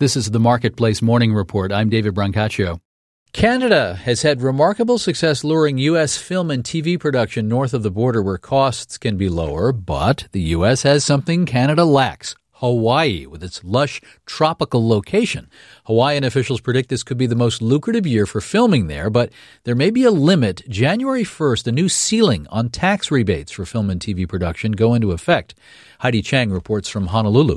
This is the Marketplace Morning Report. I'm David Brancaccio. Canada has had remarkable success luring U.S. film and TV production north of the border where costs can be lower, but the U.S. has something Canada lacks: Hawaii, with its lush tropical location. Hawaiian officials predict this could be the most lucrative year for filming there, but there may be a limit. January 1st, a new ceiling on tax rebates for film and TV production go into effect. Heidi Chang reports from Honolulu.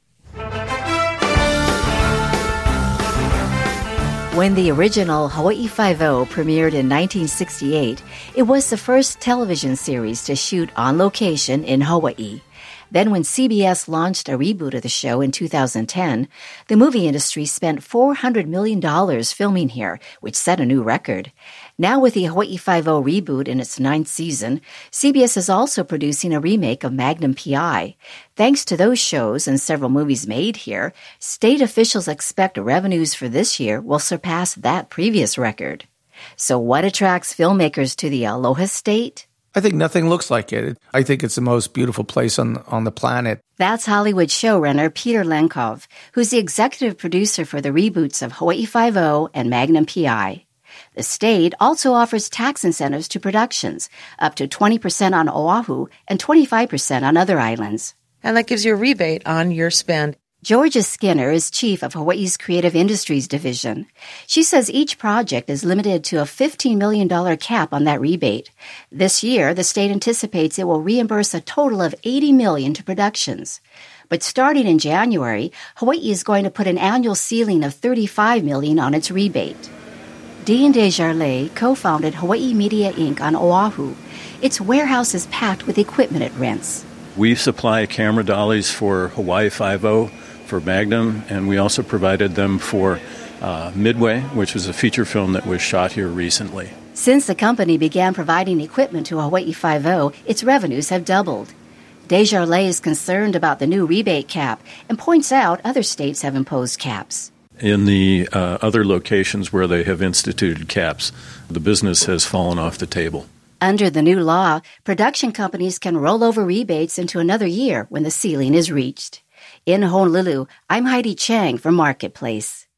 When the original Hawaii Five-0 premiered in 1968, it was the first television series to shoot on location in Hawaii. Then when CBS launched a reboot of the show in 2010, the movie industry spent $400 million filming here, which set a new record. Now with the Hawaii Five-0 reboot in its 9th season, CBS is also producing a remake of Magnum P.I. Thanks to those shows and several movies made here, state officials expect revenues for this year will surpass that previous record. So what attracts filmmakers to the Aloha State? I think nothing looks like it. I think it's the most beautiful place on the planet. That's Hollywood showrunner Peter Lenkov, who's the executive producer for the reboots of Hawaii Five-0 and Magnum P.I. The state also offers tax incentives to productions, up to 20% on Oahu and 25% on other islands. And that gives you a rebate on your spend. Georgia Skinner is chief of Hawaii's Creative Industries Division. She says each project is limited to a $15 million cap on that rebate. This year, the state anticipates it will reimburse a total of $80 million to productions. But starting in January, Hawaii is going to put an annual ceiling of $35 million on its rebate. Dean Desjardins co-founded Hawaii Media Inc. on Oahu. Its warehouse is packed with equipment it rents. We supply camera dollies for Hawaii Five-0, for Magnum, and we also provided them for Midway, which was a feature film that was shot here recently. Since the company began providing equipment to Hawaii Five-0, its revenues have doubled. Desjardins is concerned about the new rebate cap and points out other states have imposed caps. In the other locations where they have instituted caps, the business has fallen off the table. Under the new law, production companies can roll over rebates into another year when the ceiling is reached. In Honolulu, I'm Heidi Chang for Marketplace.